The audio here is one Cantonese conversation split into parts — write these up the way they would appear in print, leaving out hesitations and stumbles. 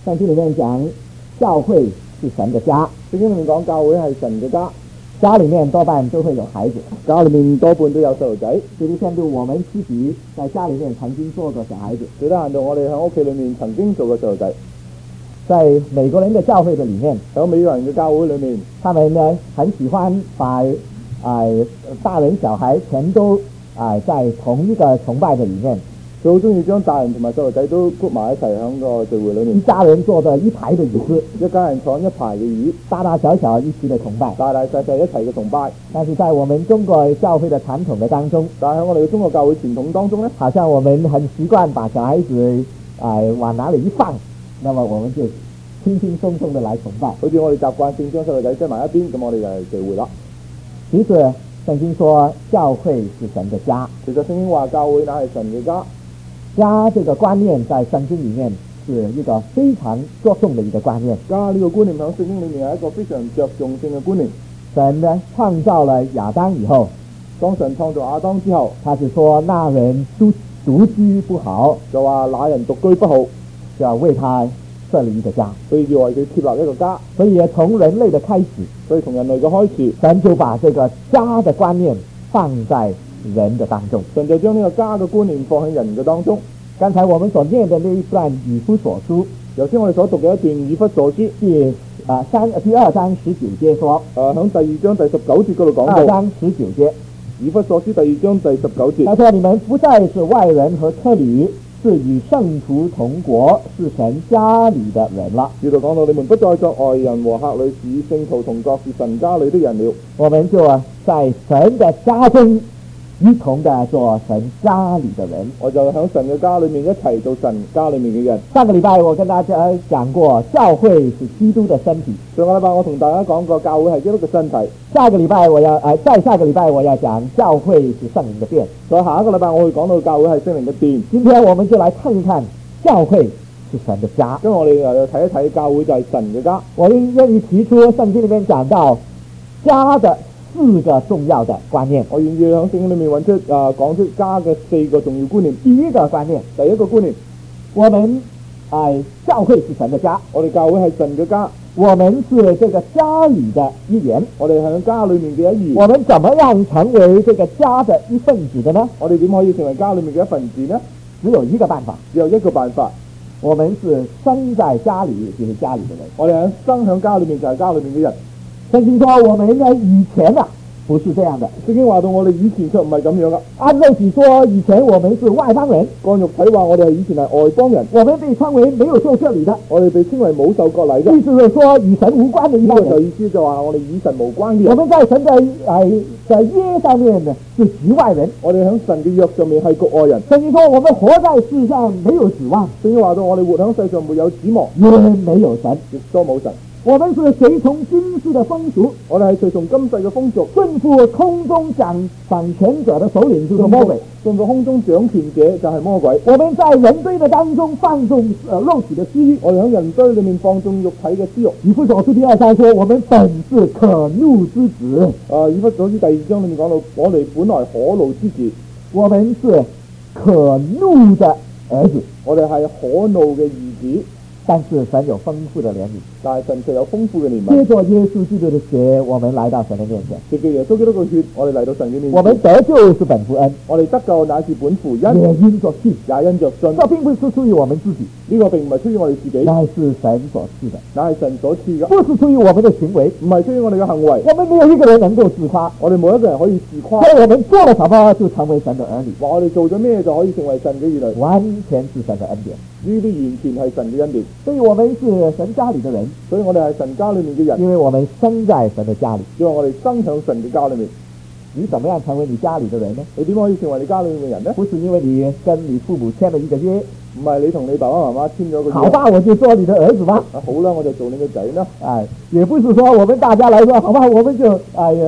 聖經裏面講教會是神的家， 聖經裏面講教會係神嘅家， 家裏面多半都會有孩子， 家裏面多半都有細路仔。 最低限度我們自己在家裏面曾經做過小孩子， 最低限度我哋喺屋企裏面曾經做過細路仔。 在美國人的教會的裏面， 喺美國人嘅教會裏面， 他們呢很喜歡把大人小孩全都在同一個崇拜的裏面， 佢好中意將大人同埋細路仔都 group 埋一齊喺個聚會裏面。 一家人坐在一排的椅子， 一家人坐一排嘅椅， 大大小小一起的崇拜， 大大細細一齊嘅崇拜。 但是在我們中國教會的傳統的當中， 但係喺我哋嘅中國教會傳統當中呢， 好像我們很習慣把小孩子往哪裏一放，那麼我們就輕輕鬆鬆的來崇拜。 好似我哋習慣性將細路仔擠埋一邊，咁我哋就係聚會啦。 其實聖經說教會是神的家， 其實聖經話教會乃係神嘅家。 家這個觀念在聖經裏面是一個非常着重的一個觀念。 家呢個觀念喺聖經裏面係一個非常着重性嘅觀念。 神呢創造了亞當以後， 當神創造亞當之後， 他是說那人獨居不好， 就話那人獨居不好， 就要為他設立一個家， 所以要為佢設立一個家。 所以從人類的開始， 所以從人類嘅開始， 神就把這個家的觀念放在人的當中， 神就將呢個家嘅觀念放喺人嘅當中。 剛才我們所念的那一段以弗所書， 頭先我哋所讀嘅一段以弗所書第二章19節說， 喺第二章第19節嗰度講到， 二章19節， 以弗所書第二章第19節， 他說你們不再是外人和客旅，是與聖徒同國，是神家裏的人了。 呢度講到你們不再作外人和客旅，是與聖徒同國，是神家裏的人了。 我們就在神的家中一同的做神家裏的人。 我就喺神嘅家裏面一齊做神家裏面嘅人。 上個禮拜我跟大家講過，教會是基督的身體。 上個禮拜我同大家講過，教會係基督嘅身體。 下個禮拜再下個禮拜我要講教會是聖靈的殿。 再下一個禮拜我會講到教會係聖靈嘅殿。 今天我們就來看一看教會是神的家。 咁我哋又睇一睇教會就係神嘅家。 我願意提出聖經裏面講到家的4個重要的觀念。 我願意喺聖經裏面講出家嘅4個重要觀念。 第一個觀念， 第一個觀念， 我們教會是神的家， 我哋教會係神嘅家， 我們是這個家裏的一員， 我哋係家裏面嘅一員。 我們怎麼樣成為這個家的一份子的呢？ 我哋點可以成為家裏面嘅一份子呢？ 只有一個辦法， 只有一個辦法， 我們是生在家裏就是家裏的人。 我哋喺生喺家裏面就係家裏面嘅人。 聖經說我們以前不是這樣的。 聖經話到我哋以前卻唔係咁樣噶。 按肉體說，以前我們是外邦人。 按肉體話，我哋係以前係外邦人。 我們被稱為沒有受割禮的。 我哋被稱為冇受割禮嘅。 意思是說與神無關的一幫人。 呢個就意思就話我哋與神無關嘅人。 我們在神的約上面呢是局外人。 我哋喺神嘅約上面係局外人。 聖經說我們活在世上沒有指望。 聖經話到我哋活喺世上沒有指望， 也沒有神， 亦都冇神。 我們是隨從今世的風俗， 我哋係隨從今世嘅風俗， 順服空中掌權者的首領就是魔鬼， 順服空中掌權者就係魔鬼。 我們在人堆的當中放縱肉體的私欲， 我哋喺人堆裏面放縱肉體嘅私欲。 以弗所書第2章說，我們本是可怒之子。 以弗所書第2章裏面講到，我哋本來可怒之子， 我們是可怒的兒子， 我哋係可怒嘅兒子。 但是神有豐富的憐憫， 但係神卻有豐富嘅憐憫。 借着耶穌基督的血，我們來到神的面前。 藉着耶穌基督嘅血，我哋嚟到神嘅面前。 我們得救是本乎恩， 我哋得救乃是本乎恩， 也因着信， 也因着信。 這並不是出於我們自己， 呢個並唔係出於我哋自己， 乃是神所賜的， 乃係神所賜嘅。 不是出於我們的行為， 唔係出於我哋嘅行為。 我們沒有一個人能夠自誇， 我哋冇一個人可以自誇。 所以我們做了什麼就成為神的兒女。 話我哋做咗咩就可以成為神嘅兒女， 完全是神的恩典。 呢啲完全係神嘅恩典。 所以我們是神家裏的人， 所以我哋係神家裏面嘅人， 因為我們生在神的家裏。 因為我哋生喺神嘅家裏面。 你怎麼樣成為你家裏的人呢？ 你點可以成為你家裏面嘅人呢？ 不是因為你跟你父母簽了一個約， 唔係你同你爸爸媽媽簽咗個約。 好吧，我就做你的兒子吧。 好啦，我就做你嘅仔啦。 也不是說我們大家來說，好吧，我們就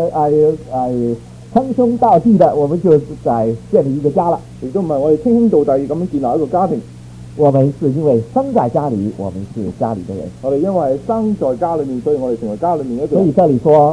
稱兄道弟的，我們就建立一個家了。 亦都唔係我哋稱兄道弟咁樣建立一個家庭。 我們是因為生在家裏，我們是家裏的人。 我哋因為生在家裏面，所以我哋成為家裏面一個人。 所以這裏說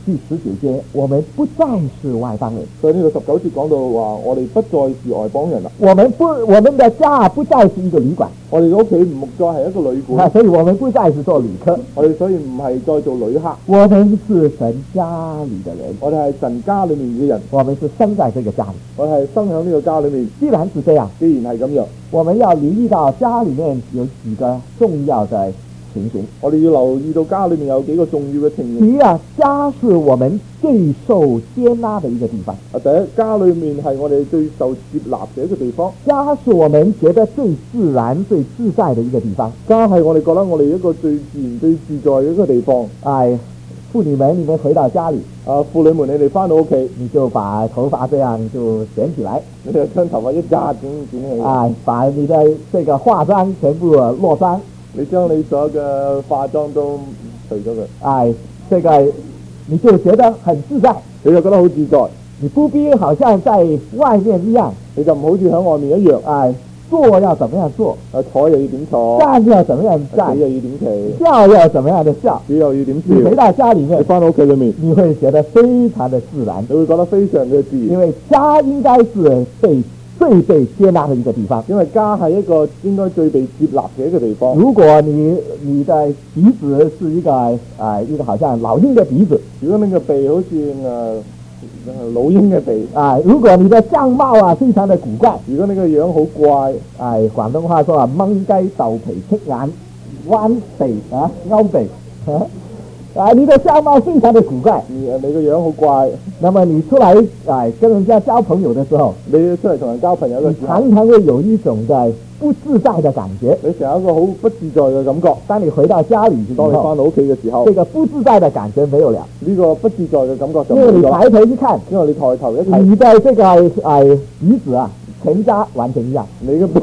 第19節，我們不再是外邦人， 所以呢個19節講到話，我哋不再是外邦人啦， 我們的家不再是一個旅館， 我哋嘅屋企唔再係一個旅館， 所以我們不再是做旅客， 我哋所以唔係再做旅客， 我們是神家裏的人， 我哋係神家裏面嘅人， 我們是生在這個家裏。 我哋係生喺呢個家裏面。 既然是這樣， 既然係咁樣， 我們要留意到家裏面有幾個重要的情形。 我哋要留意到家裏面有幾個重要嘅情形。 第一啊，家是我們最受接納的一個地方。 第一，家裏面係我哋最受接納嘅一個地方。 家是我們覺得最自然、最自在的一個地方。 家係我哋覺得我哋一個最自然、最自在嘅一個地方。 婦女們，你們回到家裏， 婦女們，你哋翻到屋企， 你就把頭髮這樣就捲起來， 你哋將頭髮一紮捲起， 把你的這個化妝全部落妝， 你將你所有嘅化妝都除咗佢， 這個你就覺得很自在， 你就覺得好自在， 你不必好像在外面一樣， 你就唔好似喺外面一樣， 坐要怎麼樣坐， 坐又要點坐， 站要怎麼樣站， 企又要點企， 笑要怎麼樣的笑， 笑又要點笑。 你回到家裏面， 你翻到屋企裏面， 你會覺得非常的自然， 你會覺得非常嘅自然， 因為家應該是最被接納的一個地方， 因為家係一個應該最被接納嘅一個地方。 如果你的鼻子是一個好像老鷹的鼻子， 如果你個鼻好似老鷹嘅鼻， 如果你的相貌非常的古怪， 如果你個樣好怪， 廣東話說掹雞豆皮剔眼彎鼻勾鼻，你的相貌非常的古怪， 你個樣好怪， 那麼你出來跟人家交朋友的時候， 你出嚟同人交朋友嘅時候， 你常常會有一種的不自在的感覺， 你成有一個好不自在嘅感覺。 當你回到家裏之後， 當你翻到屋企嘅時候， 這個不自在的感覺沒有了， 呢個不自在嘅感覺就冇咗。 因為你抬頭一看， 因為你抬頭一睇， 你的這個鼻子全家完全一樣， 你嘅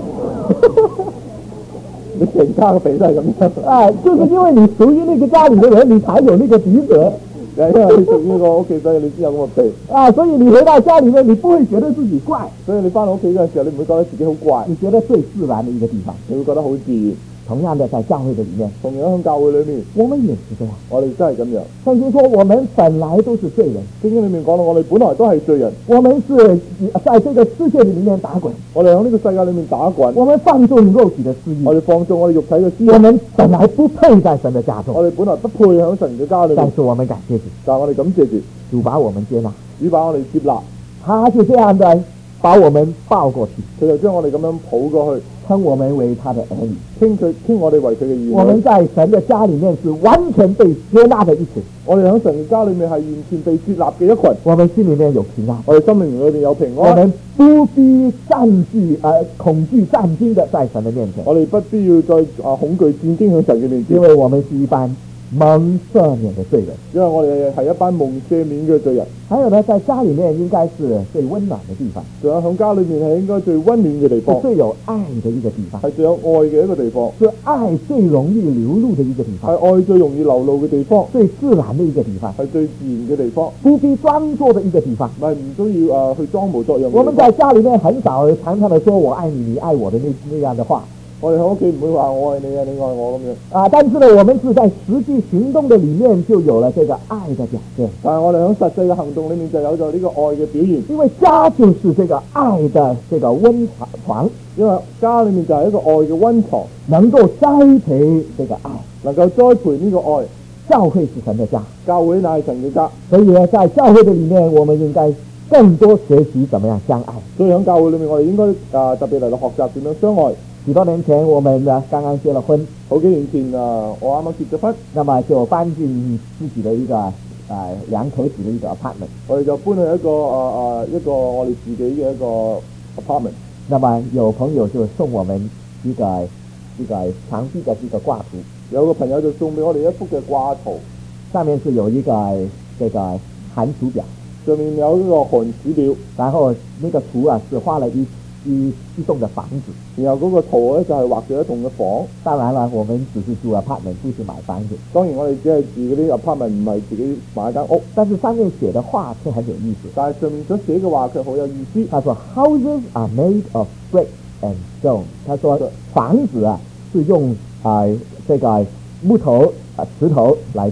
你全家嘅鼻都係咁樣。 就是因為你屬於那個家裏的人，你才有那個鼻子。 因為你屬於呢個屋企，所以你先有咁嘅鼻。 所以你回到家裏面，你不會覺得自己怪。 所以你翻到屋企嗰陣時候，你唔會覺得自己好怪， 你覺得最自然的一個地方， 你會覺得好自然。 同樣的，在教會的裡面， 同樣喺教會裏面， 我們也是這樣。 我哋真係咁樣。 聖經說我們本來都是罪人， 聖經裏面講到我哋本來都係罪人， 我們是在這個世界裡面打滾， 我哋喺呢個世界裏面打滾， 我們放縱肉體的私欲， 我哋放縱我哋肉體嘅私欲， 我們本來不配在神的家中， 我哋本來不配喺神嘅家裏面， 但是我們感謝主， 但係我哋感謝主， 主把我們接納， 主把我哋接納， 他就這樣的把我們抱過去， 佢就將我哋咁樣抱過去， 稱我們為他的兒女， 稱我哋為佢嘅兒女。 我們在神的家裡面是完全被接納的一群， 我哋喺神嘅家裏面係完全被接納嘅一群。 我們心裡面有平安， 我哋心靈裏面有平安， 我們不必恐懼戰驚的在神的面前， 我哋不必要再恐懼戰驚喺神嘅面前， 因為我們是一班蒙赦免的罪人， 因為我哋係一班蒙赦免嘅罪人。 還有呢，在家裡面應該是最溫暖的地方， 仲有喺家裏面係應該最溫暖嘅地方， 是最有愛的一個地方， 係最有愛嘅一個地方， 是愛最容易流露的一個地方， 係愛最容易流露嘅地方， 最自然的一個地方， 係最自然嘅地方， 不必裝作的一個地方， 唔係唔需要去裝模作樣。 我們在家裡面很少常常的說我愛你，你愛我的那樣的話。 我哋喺屋企唔會話我愛你啊，你愛我咁樣。 但是呢，我們是在實際行動的裡面就有了這個愛的表現。 但係我哋喺實際嘅行動裡面就有咗呢個愛嘅表現。 因為家就是這個愛的這個溫床， 因為家裡面就係一個愛嘅溫床， 能夠栽培這個愛， 能夠栽培呢個愛。 教會是神的家， 教會乃係神嘅家， 所以呢，在教會的裡面，我們應該更多學習怎麼樣相愛。 所以喺教會裡面，我哋應該特別嚟到學習點樣相愛。 幾多年前，我們剛剛結了婚， 好幾年前我啱啱結咗婚， 那麼就搬進自己的一個兩口子的一個 apartment， 我哋就搬去一個我哋自己嘅一個 apartment。 那麼有朋友就送我們一個牆壁的一個掛圖， 有個朋友就送俾我哋一幅嘅掛圖， 上面是有一個這個寒暑表， 上面有一個寒暑表， 然後那個圖是畫了一棟的房子， 然後嗰個圖咧就係畫咗一棟嘅房。 當然啦，我們只是住 apartment，不是買房子。 當然我哋只係住嗰啲 apartment，唔係自己買間屋。 但是上面寫的話卻很有意思。 但係上面所寫嘅話卻好有意思。 他說 Houses are made of brick and stone。他說房子是用這個木頭石頭來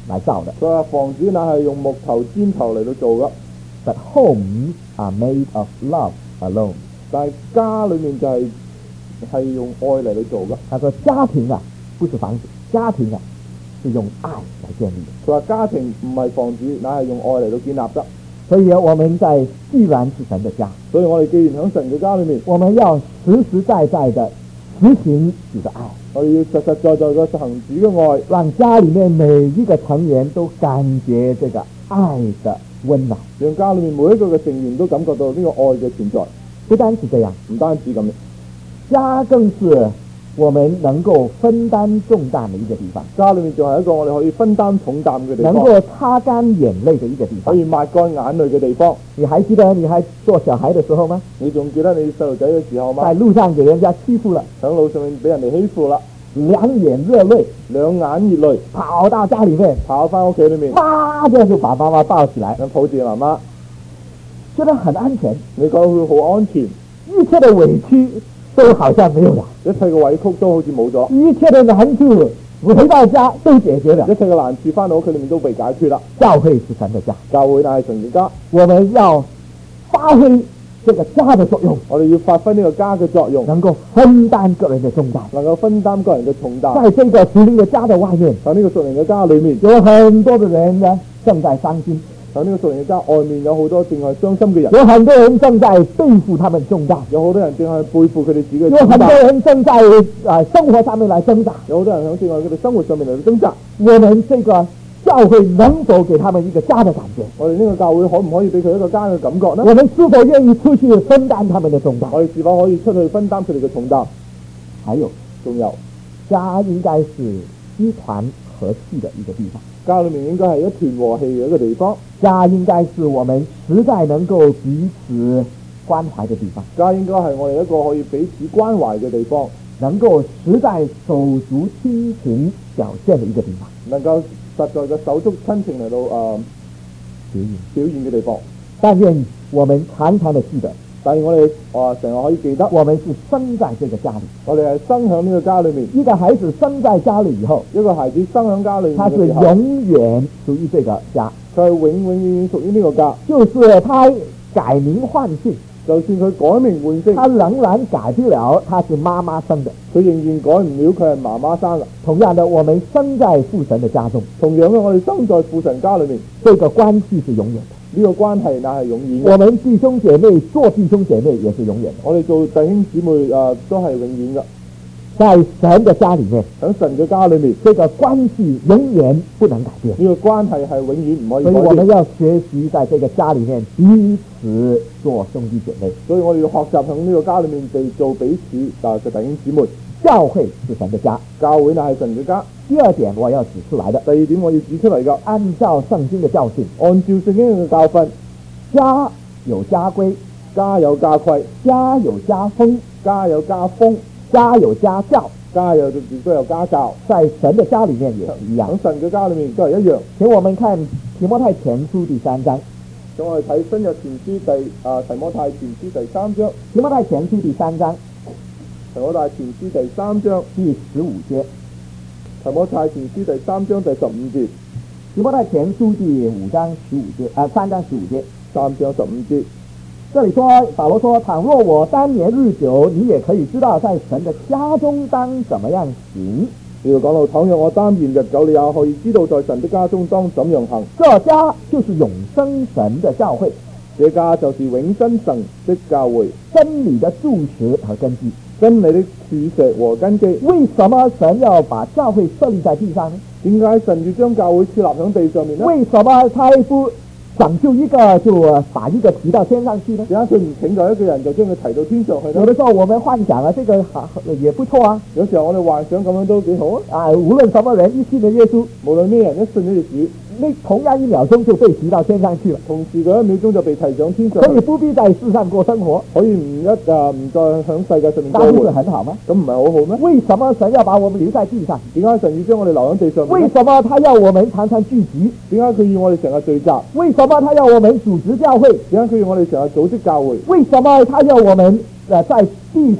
來造的。 佢話房子乃係用木頭磚頭嚟到做噶， But homes are made of love alone。 但係家裏面就係用愛嚟到做噶。 他說家庭啊，不是房子，家庭啊是用愛來建立的。 佢話家庭唔係房子，乃係用愛嚟到建立得。 所以我們既然是神的家， 所以我哋既然喺神嘅家裏面， 我們要實實在在的實行主的愛， 我哋要實實在在嘅實行主嘅愛， 讓家裏面每一個成員都感覺這個愛的溫暖。 讓家裏面每一個嘅成員都感覺到呢個愛嘅存在。 不單是這樣， 唔單止咁， 家更是我們能夠分擔重擔的一個地方， 家裏面仲係一個我哋可以分擔重擔嘅地方， 能夠擦乾眼淚的一個地方， 可以抹乾眼淚嘅地方。 你還記得你還做小孩的時候嗎？ 你仲記得你細路仔嘅時候嗎？ 在路上給人家欺負了， 喺路上面俾人哋欺負啦， 兩眼熱淚， 兩眼熱淚， 跑到家裏面， 跑翻屋企裏面， 啪的就把媽媽抱起來， 咁抱住媽媽， 覺得很安全， 你覺得佢好安全， 一切的委屈都好像沒有了， 一切嘅委屈都好似冇咗， 一切的難處回到家都解決了， 一切嘅難處翻到屋企裏面都被解決啦。 教會是神的家， 教會乃係神嘅家， 我們要發揮這個家的作用， 我哋要發揮呢個家嘅作用， 能夠分擔個人的重擔， 能夠分擔個人嘅重擔。 在這個屬靈的家的外面， 喺呢個屬靈嘅家裏面， 有很多的人呢正在傷心， 喺呢個屬靈嘅家外面有好多正係傷心嘅人， 有很多人正在背負他們重擔， 有好多人正係背負佢哋自己嘅有重擔， 很多人正在生活上面來掙扎， 有好多人喺正係佢哋生活上面嚟到掙扎。 我們這個教會能否給他們一個家的感覺？ 我哋呢個教會可唔可以俾佢一個家嘅感覺呢？ 我們是否願意出去分擔他們的重擔？ 我哋是否可以出去分擔佢哋嘅重擔？ 還有， 仲有， 家應該是一團和氣的一個地方， 家裏面應該係一團和氣嘅一個地方， 家應該是我們實在能夠彼此關懷的地方， 家應該係我哋一個可以彼此關懷嘅地方， 能夠實在手足親情表現的一個地方， 能夠實在嘅手足親情嚟到表現嘅地方。 但願我們常常的記得， 但係我哋成日可以記得， 我們是生在這個家裏， 我哋係生喺呢個家裏面。 一個孩子生在家裏以後， 一個孩子生喺家裏面他是嘅時候， 永遠屬於這個家， 佢係永遠屬於呢個家。 就是他改名換姓， 就算佢改名換姓， 他仍然改不了他是媽媽生的。 佢仍然改唔了佢係媽媽生嘅。 同樣的，我們生在父神的家中， 同樣嘅，我哋生在父神家裏面， 這個關係是永遠的。 呢個關係乃係永遠嘅。 我們弟兄姐妹做弟兄姐妹也是永遠的。 我哋做弟兄姊妹都係永遠嘅。 在神的家裏面， 喺神嘅家裏面， 這個關係永遠不能改變。 呢個關係係永遠唔可以所以改變。 我們要學習在這個家裏面彼此做兄弟姐妹。 所以我哋要學習喺呢個家裏面地做彼此嘅弟兄姊妹。 教會是神的家， 教會乃係神嘅家。 第二點我要指出來的， 第二點我要指出嚟嘅， 按照聖經的教訓， 按照聖經嘅教訓， 家有家規， 家有家規， 家有家風， 家有家風， 家有家教， 家有亦都有家教。 在神的家裏面也是一樣。 喺神嘅家裏面都係一樣。 請我們看提摩太前書第3章。 咁我哋睇新約前書提摩太前書第3章。 提摩太前書第3章， 提摩太前書第3章第15節。 提摩太前書第3章第15節。 提摩太前書第3章15節。3章15節。這裡說，保羅說，倘若我當年日久，你也可以知道在神的家中當怎麼樣行。 呢度講到，倘若我當年日久，你也可以知道在神的家中當怎樣行。 這家就是永生神的教會， 這家就是永生神的教會， 真理的柱石和根基。 真理的柱石和根基。 為什麼神要把教會設立在地上呢？ 點解神要將教會設立喺地上面呢？ 為什麼他不拯救一個就把一個提到天上去呢？ 點解佢唔拯救一個人就將佢提到天上去呢？ 有的時候我們幻想這個也不錯啊。 有時候我哋幻想咁樣都幾好啊！ 無論什麼人一信了耶穌， 無論咩人一信咗耶穌， 那同樣1秒鐘就被提到天上去了。 同時嗰1秒鐘就被提上天上， 可以不必在世上過生活， 可以唔再響世界上面過那不是活， 很好嗎？ 咁唔係好好咩？ 為什麼神要把我們留在地上？ 點解神要將我哋留喺地上面？ 為什麼他要我們常常聚集？ 點解佢要我哋成日聚集？ 為什麼他要我們組織教會？ 點解佢要我哋成日組織教會？ 為什麼他要我們在地上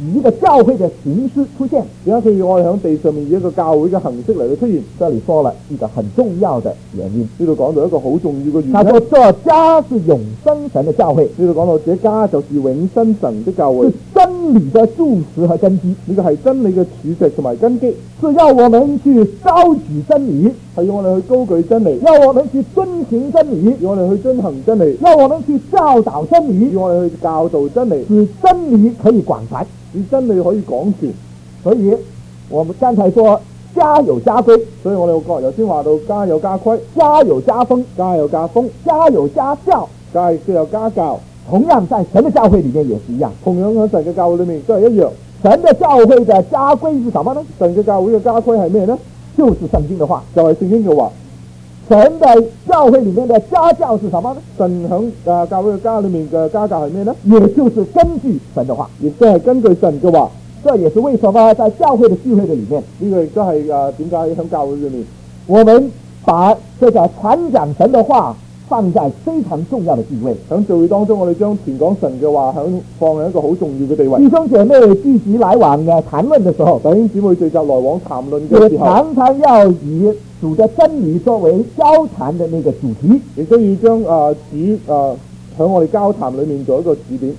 以一個教會的形式出現。 點解佢要我哋喺地上面以一個教會嘅形式嚟到出現？ 這裡說了一個很重要的原因， 呢度講到一個好重要嘅原因。 他說這家是永生神的教會， 呢度講到這家就是永生神的教會， 是真理的柱石和根基。 呢個係真理嘅柱石同埋根基， 是要我們去高舉真理， 係要我哋去高舉真理， 要我們去遵行真理， 要我哋去遵行真理， 要我們去教導真理， 要我哋去教導真理， 使真理可以廣傳， 使真理可以廣傳。 所以我們剛才說家有家規， 所以我哋頭先話到家有家規， 家有家風， 家有家風， 家有家教， 家亦都有家教。 同樣在神的教會裏面也是一樣， 同樣喺神嘅教會裏面都係一樣。 神的教會的家規是什麼呢？ 神嘅教會嘅家規係咩呢？ 就是聖經的話， 就係聖經嘅話。 神的教會裏面的家教是什麼呢？ 神響教會嘅家裏面嘅家教係咩呢？ 也就是根據神的話， 亦都係根據神嘅話。 這也是為什麼在教會的聚會的裡面， 呢個亦都係點解喺教會裏面， 我們把這個傳講神的話放在非常重要的地位。 喺聚會當中，我哋將傳講神嘅話放喺一個好重要嘅地位。 弟兄姐妹聚集來往嘅談論的時候， 弟兄姊妹聚集來往談論嘅也時候， 常常要以主的真理作為交談的那個主題， 亦都要將主喺我哋交談裏面做一個指點。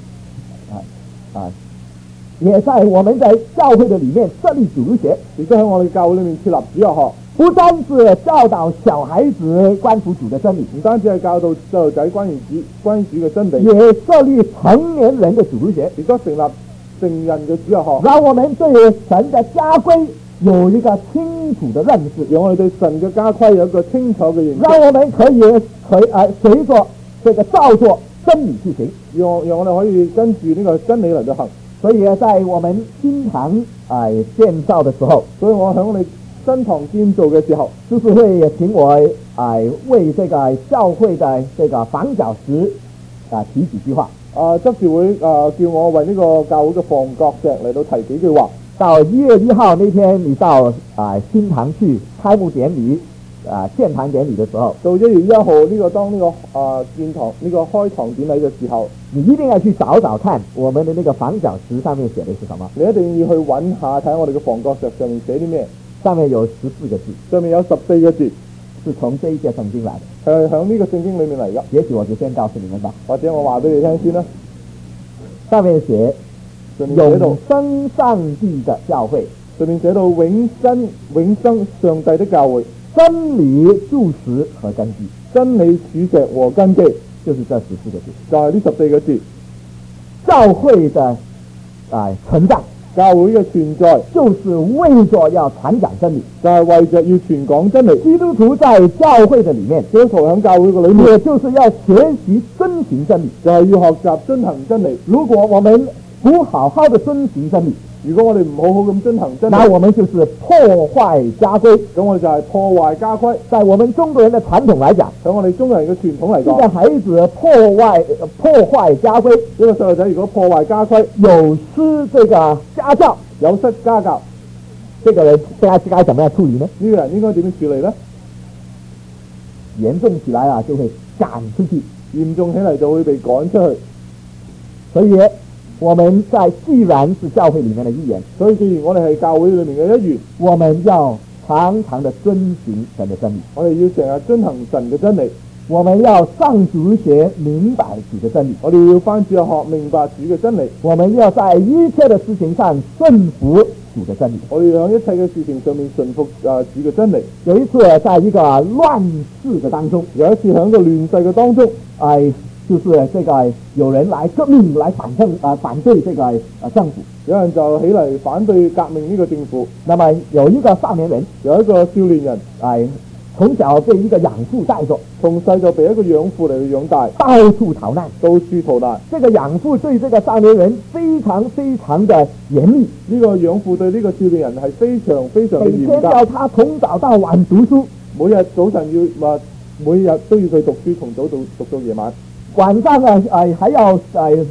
也在我們在教會的裡面設立主日學， 亦都喺我哋教會裏面設立主日學， 不單是教導小孩子關乎主的真理， 唔單止係教導細路仔關於主嘅真理， 也設立成年人的主日學， 亦都成立成人嘅主日學， 讓我們對神的家規有一個清楚的認識， 讓我哋對神嘅家規有一個清楚嘅認識， 讓我們可以隨着這個照着真理去行， 讓我哋可以跟住呢個真理嚟到行。 所以在我們新堂建造的時候， 所以我喺我哋新堂建造嘅時候， 執事會也請我為這個教會的這個房角石提幾句話。 執事會叫我為呢個教會嘅房角石嚟到提幾句話。 到1月1號那天，你到新堂去開幕典禮建堂典禮的時候， 到1月1號呢個當呢個建堂呢個開堂典禮嘅時候， 你一定要去找找看我們的那個房角石上面寫的是什麼。 你一定要去揾下睇我哋嘅房角石上面寫啲咩。 上面有14個字， 上面有14個字， 是從這一節聖經來的。 係響呢個聖經裏面嚟㗎。 也許我就先告訴你們吧， 或者我話俾你聽先啦。 上面寫上面寫到永生上帝的教會， 上面寫到永生上帝的教會， 真理柱石和根基， 真理柱石和根基， 就是這14個字， 就係呢14個字。 教會的存在， 教會嘅存在就是為着要傳講真理， 就係為着要傳講真理。 基督徒在教會的裡面， 基督徒喺教會嘅裏面， 也就是要學習遵行真理， 就係要學習遵行真理。 如果我們不好好的遵行真理， 如果我哋唔好好咁遵行真理， 那我們就是破壞家規。 咁我哋就係破壞家規。 在我們中國人的傳統來講， 喺我哋中國人嘅傳統嚟一個講， 孩子破壞家規， 一個細路仔如果破壞家規， 有失這個家教， 有失家教， 這個人該怎麼樣處理呢？ 呢個人應該點樣處理呢？ 嚴重起來就會趕出去， 嚴重起嚟就會被趕出去。 所以我們既然是教會裡面的一員， 所以既然我哋係教會裏面嘅一員， 我們要常常的遵行神的真理， 我哋要成日遵行神嘅真理， 我們要上主日學明白主的真理， 我哋要返主日學明白主嘅真理， 我們要在一切的事情上順服主的真理， 我哋要喺一切嘅事情上面順服主嘅真理。 有一次在一個亂世的當中， 有一次喺個亂世嘅當中， 就是這個有人來革命來反對這個政府， 有人就起嚟反對革命呢個政府。 那麼有一個少年人， 有一個少年人， 從小被一個養父帶着， 從細就被一個養父嚟養大， 到處逃難， 到處逃難。 這個養父對這個少年人非常非常的嚴厲， 呢個養父對呢個少年人係非常非常嘅嚴格， 每天叫他從早到晚讀書， 每日早晨每日都要佢讀書，從早到讀到夜晚。 晚上還要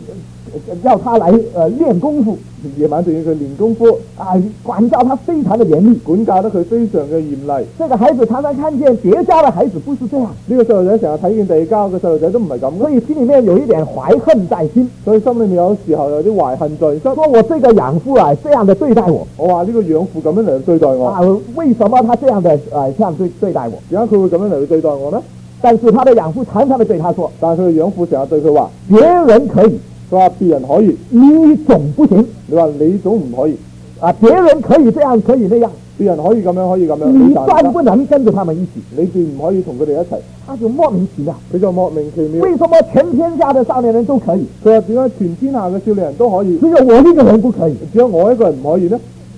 要他来练功夫夜晚仲要佢練功夫， 管教他非常的嚴厲。 管教得佢非常嘅嚴厲。 這個孩子常常看見別家的孩子不是這樣， 呢個細路仔成日睇見地家嘅細路仔都唔係咁嘅， 所以心裡面有一點懷恨在心。 所以心裏面有時候有啲懷恨在心。 說我這個養父這樣的對待我， 我話呢個養父咁樣嚟對待我， 為什麼他這樣的這樣對待我？ 點解佢會咁樣嚟去對待我呢？ 但是他的養父常常的對他說， 但係佢嘅養父成日對佢話， 別人可以， 佢話別人可以， 你總不行。 你話你總唔可以， 別人可以這樣可以那樣， 別人可以咁樣可以咁樣， 你斷不能跟着他們一起， 你便唔可以同佢哋一齊。 他就莫名其妙， 佢就莫名其妙。 為什麼全天下的少年人都可以？ 佢話點解全天下嘅少年人都可以， 只有我一個人不可以？ 只有我一個人唔可以呢？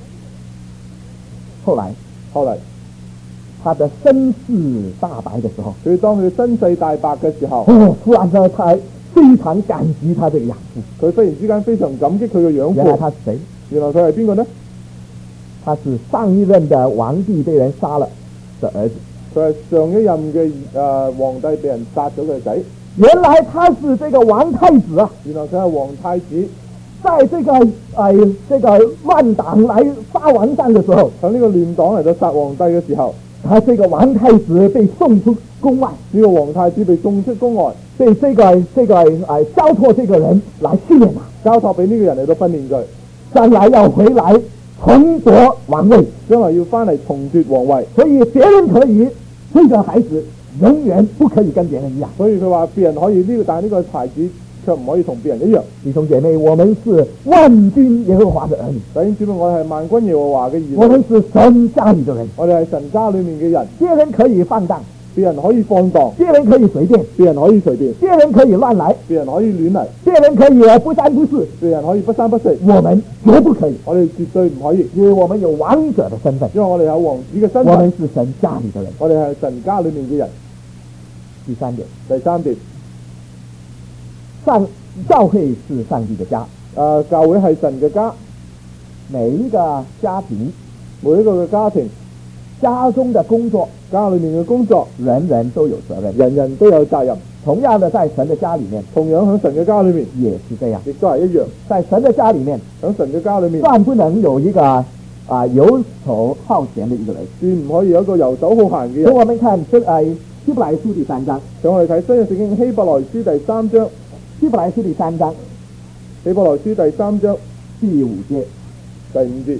後來他的身世大白的時候， 佢當佢身世大白嘅時候， 忽然間他非常感激他這個養父。 佢忽然之間非常感激佢嘅養父。 原來他是誰？ 原來佢係邊個呢？ 他是上一任的皇帝被人殺了的兒子。 佢係上一任嘅皇帝被人殺咗嘅仔。 原來他是這個王太子啊！ 原來佢係皇太子。 在這個亂黨來殺王上的時候， 喺呢個亂黨嚟到殺皇帝嘅時候， 他這個王太子被送出宮外。 呢個皇太子被送出宮外， 被這個交託這個人來訓練他， 交託俾呢個人嚟到訓練佢， 將來要回來重奪王位， 將來要翻嚟重奪皇位。 所以別人可以，這個孩子永遠不可以跟別人一樣。 所以佢話別人可以呢個，但係呢個孩子卻唔可以同別人一樣。 弟兄姐妹，我們是萬軍耶和華的兒女。 弟兄姊妹，我哋係萬軍耶和華嘅兒女。 我們是神家裏的人。 我哋係神家裏面嘅人。 別人可以放蕩， 別人可以放蕩， 別人可以隨便， 別人可以隨便， 別人可以亂來， 別人可以亂嚟， 別人可以不三不四， 別人可以不三不四。 我們絕不可以， 我哋絕對唔可以， 因為我們有王者的身份， 因為我哋有王子嘅身份。 我們是神家裏的人。 我哋係神家裏面嘅人。 第三點，教會是上帝的家。 教會係神嘅家。 每一個家庭， 每一個嘅家庭， 家中的工作， 家裏面嘅工作， 人人都有責任， 人人都有責任。 同樣的，在神的家裏面， 同樣喺神嘅家裏面也是這樣， 亦都係一樣。 在神的家裏面， 喺神嘅家裏面， 斷不能有一個游手好閒的一個人， 斷唔可以有一個游手好閒嘅人。 所以我們看希伯來書第3章， 請我哋睇新約聖經希伯來書第3章。 希伯來書第3章， 希伯來書第3章第5節， 第5節。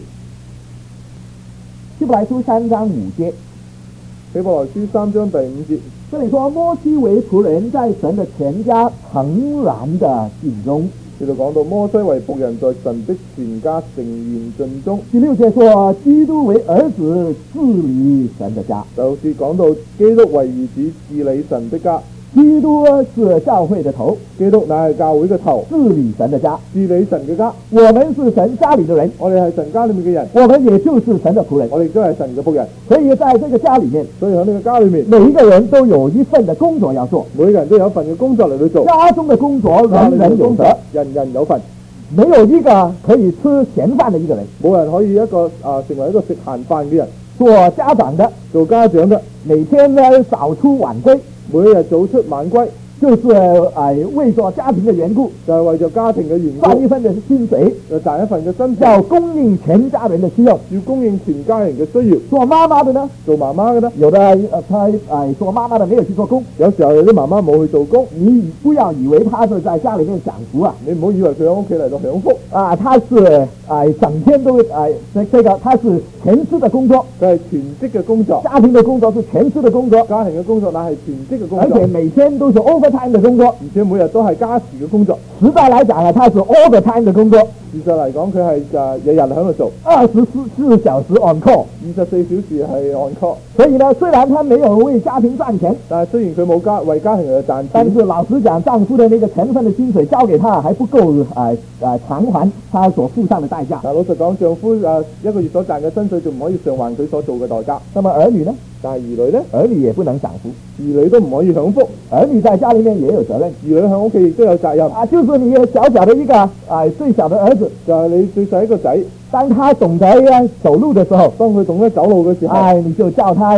希伯來書3章5節， 希伯來書3章第5節。 這裡說摩西為僕人，在神的全家誠然的盡忠。 呢度講到摩西為僕人，在神的全家誠然盡忠。 第6節說基督為兒子，治理神的家。 就是講到基督為兒子，治理神的家。 基督是教會的頭， 基督乃係教會嘅頭， 治理神的家， 治理神嘅家。 我們是神家裏的人， 我哋係神家裏面嘅人， 我們也就是神的僕人， 我哋都係神嘅僕人。 所以在這個家裏面， 所以喺呢個家裏面， 每一個人都有一份的工作要做， 每個人都有一份嘅工作嚟去做。 家中的工作人人有責， 人人有份， 沒有一個可以吃閒飯的一個人， 冇人可以成為一個食閒飯嘅人。 做家長的， 做家長嘅， 每天呢早出晚歸， 每一日早出晚歸。 就是為咗家庭的緣故， 就係為咗家庭嘅緣故， 賺一份嘅薪水， 就賺一份嘅薪水， 要供應全家人的需要， 要供應全家人嘅需要。 做媽媽的呢？ 做媽媽嘅呢？ 有的做媽媽的沒有去做工， 有時候有啲媽媽冇去做工， 你不要以為他是在家裏面享福啊！ 你唔好以為佢喺屋企嚟到享福啊！他是整天都他是全職的工作， 佢係全職嘅工作， 家庭的工作是全職的工作， 家庭嘅工作乃係全職嘅工作， 而且每天都是 overtime 的工作， 而且每日都係加時嘅工作。 實在來講啊，他是 overtime 的工作。 事實嚟講，佢係日日喺度做 24小時 on call，24 小時係 on call。 所以呢，雖然他沒有為家庭賺錢， 但係雖然佢冇為家庭嚟賺錢， 但是老實講，丈夫的那個全份的薪水交給他，還不夠償還他所付上的代價。 但老實講，丈夫一個月所賺嘅薪水，仲唔可以償還佢所做嘅代價。 那麼兒女呢？ 但係兒女呢？ 兒女也不能享福， 兒女都唔可以享福。 兒女在家裏面也有責任， 兒女喺屋企亦都有責任。 就是你小小的一個最小的兒子， 就係你最細一個仔。 當他懂得走路的時候， 當佢懂得走路嘅時候， 你就叫他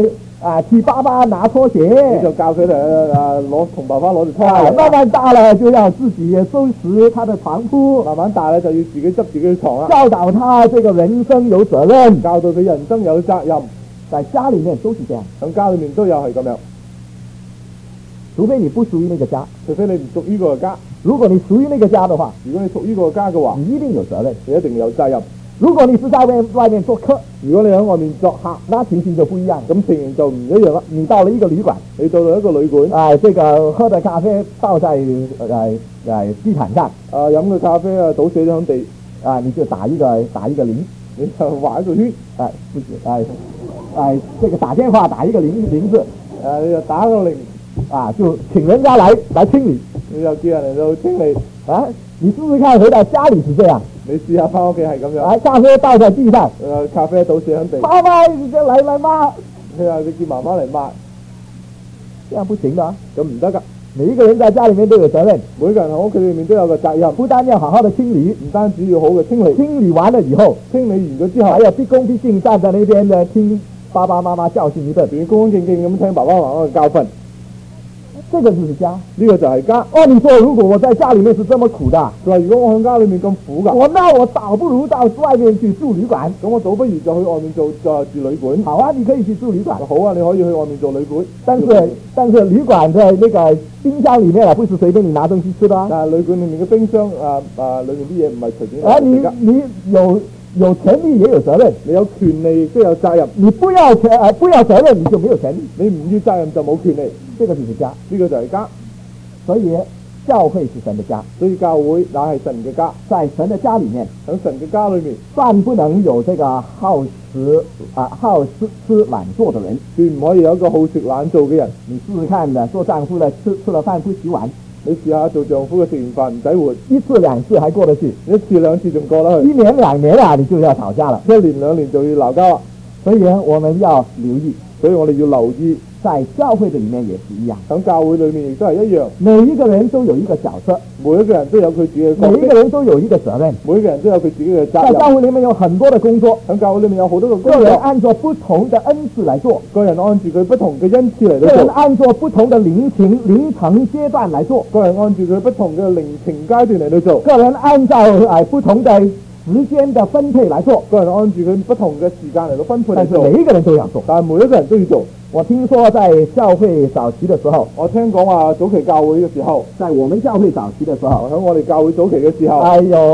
替爸爸拿拖你鞋就教佢哋同爸爸攞住拖啊， 鞋。 慢慢大了就要自己收拾他的床鋪， 慢慢大咧就要自己執自己嘅床啦， 教導他這個人生有責任， 教到佢人生有責任。 在家裡面都是這樣， 喺家裏面都有係咁樣， 除非你不屬於那個家， 除非你唔屬於嗰個家。 如果你屬於那個家的話， 如果你屬於嗰個家嘅話， 你一定有責任。 你一定有責任。 如果你是在外面做客， 如果你喺外面作客， 那情形就不一樣。 咁情形就唔一樣啦。 你到了一個旅館， 你到咗一個旅館， 這個喝的咖啡倒在地毯上， 飲嘅咖啡倒瀉咗喺地， 你就打一個鈴， 你就畫一個圈， 不是，這個打電話打一個鈴字， 你就打個鈴， 就請人家來清理， 你就叫人嚟到清理。 你試試看回到家裡是這樣， 你試下翻屋企係咁樣， 咖啡倒在地上， 咖啡倒瀉喺地， 媽媽來抹， 你話你叫媽媽嚟抹， 這樣不行的， 咁唔得㗎。 每一個人在家裡面都有責任， 每個人喺屋企裏面都有個責任， 不單要好好的清理， 唔單止要好嘅清理， 清理完了以後， 清理完咗之後， 還要畢恭畢敬站在那邊的聽爸爸媽媽教訓一頓， 仲要恭恭敬敬咁聽爸爸媽媽嘅教訓。 這個就是家， 呢個就係家。 你說如果我在家裡面是這麼苦的， 佢話如果我喺家裏面咁苦㗎， 那我倒不如到外面去住旅館， 咁我倒不如就去外面住旅館。 好啊，你可以去住旅館， 好啊，你可以去外面做旅館。 但是旅館的那個冰箱裡面不是隨便你拿東西吃的啊。 但係旅館裡面嘅冰箱裏面啲嘢唔係隨便攞嚟食㗎。 你有權利也有責任， 你有權利亦都有責任。 你不要責任，你就沒有權利。 你唔要責任就冇權利。 這個就是家， 呢個就係家。 所以教會是神的家， 所以教會乃係神嘅家。 在神的家裡面， 喺神嘅家裏面， 斷不能有這個好吃懶做的人， 絕唔可以有一個好食懶做嘅人。 你試試看的，做丈夫的吃了飯不洗碗， 你試下做丈夫嘅食完飯唔使換， 一次兩次還過得去， 一次兩次仲過得去， 一年兩年你就要吵架了， 一年兩年就要鬧交啦。 所以我們要留意， 所以我哋要留意， 在教會的裡面也是一樣， 喺教會裏面亦都係一樣， 每一個人都有一個角色， 每一個人都有佢自己嘅角色， 每一個人都有一個責任， 每一個人都有佢自己嘅責在任。 教會裡面有很多的工作， 喺教會裏面有好多個工個人作， 按照不同的恩賜來做， 個人按住佢不同嘅恩賜嚟到個人做， 按照不同的臨程階段來做， 個人按住佢不同嘅靈程階段嚟到做， 個人按照不同的時間的分配來做， 個人按住佢不同嘅時間嚟到分配嚟做， 但是每一個人都要做。 但係每一個人都要做。 我聽說在教會早期的時候， 我聽講話早期教會嘅時候， 在我們教會早期的時候， 喺我哋教會早期嘅時候，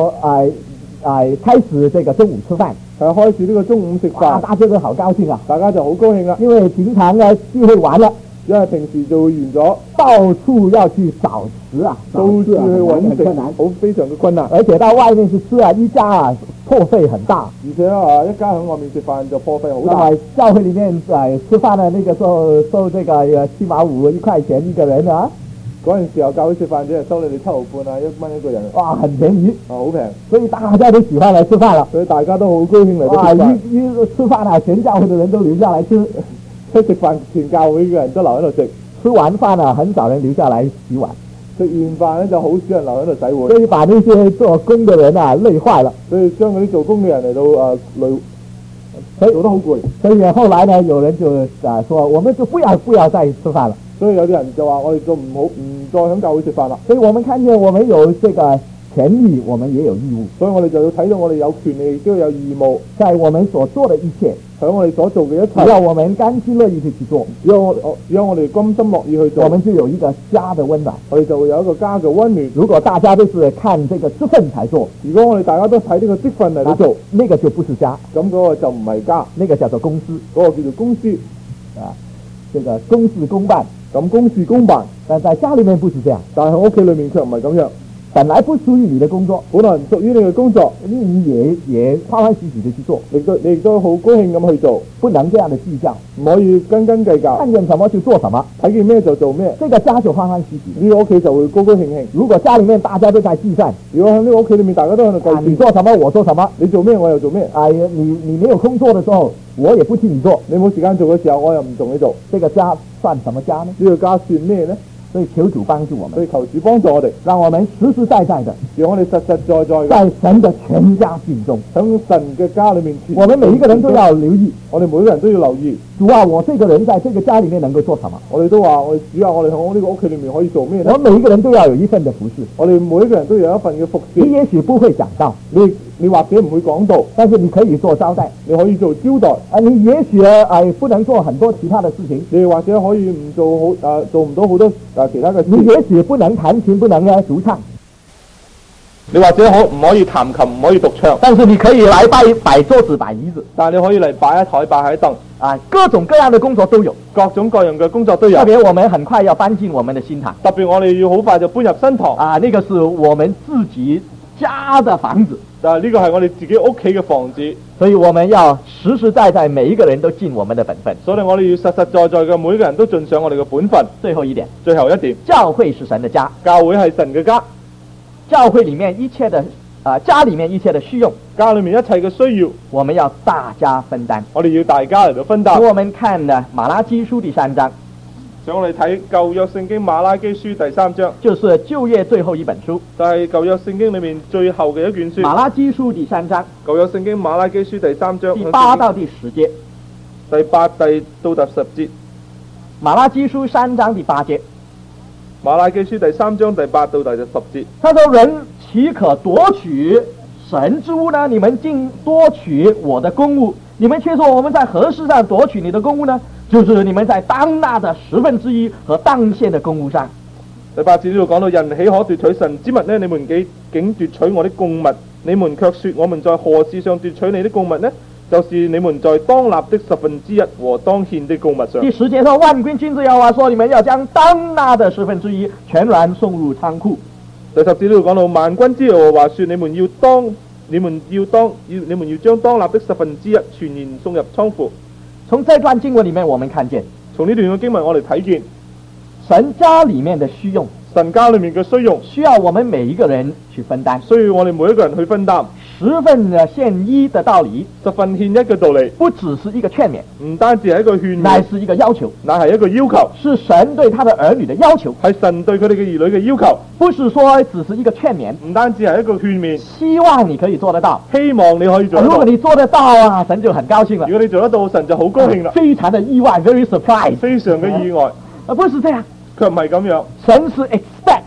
開始這個中午吃飯， 開始呢個中午食飯， 大家都好高興啊， 大家就好高興啦， 因為平常呢聚會完了， 因為平時就會完咗， 到處要去找食啊， 到處去揾食，好非常嘅困難， 而且到外面去吃一家破費很大， 而且一家喺外面食飯就破費好大。 教會裡面吃飯的那個收這個7毛5一塊錢一個人啊， 嗰陣時候教會食飯只係收你哋7毫半啊，1蚊一個人， 哇，很便宜， 好平， 所以大家都喜歡來吃飯了， 所以大家都好高興嚟到食飯。 一吃飯全教會的人都留下來吃， 食飯全教會嘅人都留喺度食， 吃完飯很少人留下來洗碗。 食完飯咧就好少人留喺度洗碗， 所以把那些做工的人累壞了， 所以將嗰啲做工嘅人嚟到累，做得好攰。 所以後來呢，有人就說，我們就不要再吃飯了。 所以有啲人就話我哋就唔再喺教會食飯啦。 所以我們看見我們有這個權利，我們也有義務。 所以我哋就要睇到我哋有權利，亦都有義務， 在我們所做的一切， 喺我哋所做嘅一切， 只要我們甘心樂意地去做， 只要我哋甘心樂意去做， 我們就有一個家的溫暖。 我哋就會有一個家嘅溫暖。 如果大家都是看這個職分才做， 如果我哋大家都睇呢個職分嚟到做， 那個就不是家， 咁嗰個就唔係家， 那個叫做公司， 嗰個叫做公司這個公事公辦， 咁公事公辦。 但在家裡面不是這樣， 但係喺屋企裏面卻唔係咁樣。 本來不屬於你的工作， 本來唔屬於你嘅工作， 你也歡歡喜喜地去做， 你亦都好高興咁去做， 不能這樣的計較， 唔可以斤斤計較， 看見什麼就做什麼， 睇見咩就做咩， 這個家就歡歡喜喜。 呢個屋企就會高高興興。 如果家裡面大家都在計算， 如果喺呢個屋企裏面大家都喺度計算， 你做什麼我做什麼， 你做咩我又做咩， 你沒有空做的時候，我也不替你做， 你冇時間做嘅時候，我又唔同你做， 這個家算什麼家呢？ 呢個家算咩呢？ 所以求主帮助我们， 所以求主幫助我哋， 让我们实实在在的讓我哋實實在在嘅在神的全家心中， 喺神嘅家裏面全。 我们每一个人都要留意， 我哋每個人都要留意。 主啊，我这个人在这个家里面能够做什么？ 我哋都話：我哋主啊，我哋喺我呢個屋企裏面可以做咩呢我？们每一个人都要有一份的服侍。 我哋每一個人都有一份嘅服侍。 你也許不會講道， 你或者唔會講道， 但是你可以做招待。 你可以做招待。 你也許不能做很多其他的事情， 你或者可以唔做好做唔到好多其他嘅事。 你也許不能彈琴，不能獨唱， 你或者唔可以彈琴，唔可以獨唱， 但是你可以來擺桌子、擺椅子， 但係你可以嚟擺一台、擺一凳， 各種各樣的工作都有。 各種各樣嘅工作都有。 特別我們很快要搬進我們的新堂， 特別我哋要好快就搬入新堂。 那個是我們自己家的房子， 但係呢個係我哋自己屋企嘅房子， 所以我們要實實在在每一個人都盡我們的本分。 所以我哋要實實在在嘅每一個人都盡上我哋嘅本分。 最後一點， 最後一點， 教會是神的家， 教會係神嘅家， 教會裡面一切的家裡面一切的需用， 家裏面一切嘅需要， 我們要大家分擔。 我哋要大家嚟到分擔。 我們看呢馬拉基書第3章， 想我哋睇舊約聖經馬拉基書第3章， 就是舊約最後一本書。 就係舊約聖經裏面最後嘅一卷書。 馬拉基書第3章， 舊約聖經馬拉基書第3章第8到第10節。 第8到第10節。 馬拉基書3章第8節。 馬拉基書第3章第8到第10節。 他說：人豈可奪取神之物呢？你們竟奪取我的公物，你們卻說我們在何事上奪取你的公物呢？就是你們在當納的1/10和當獻的公物上。 第8節呢度講到人豈可奪取神之物呢？你們竟奪取我的供物，你們卻說我們在何事上奪取你的供物呢？就是你們在當納的1/10和當獻的供物上。 第10節說：萬軍之耶和華說，你們要將當納的1/10全然送入倉庫。 第10節呢度講到萬軍之耶和華說：你們要將當納的1/10全然送入倉庫。 從這段經文裡面，我們看見從呢段嘅經文，我哋睇見神家裡面的需用， 神家裏面嘅需用， 需要我們每一個人去分擔， 需要我哋每一個人去分擔。 十分獻一的道理 ，10分獻一嘅道理， 不只是一個勸勉， 唔單止係一個勸勉， 乃是一個要求， 乃係一個要求， 是神對他的兒女的要求， 係神對佢哋嘅兒女嘅要求， 不是說只是一個勸勉， 唔單止係一個勸勉， 希望你可以做得到， 希望你可以做得到。 如果你做得到神就很高興了。 如果你做得到，神就好高興啦， 非常的意外 ，very surprise， 非常嘅意外。 不是這樣， 卻唔係咁樣， 神是 expect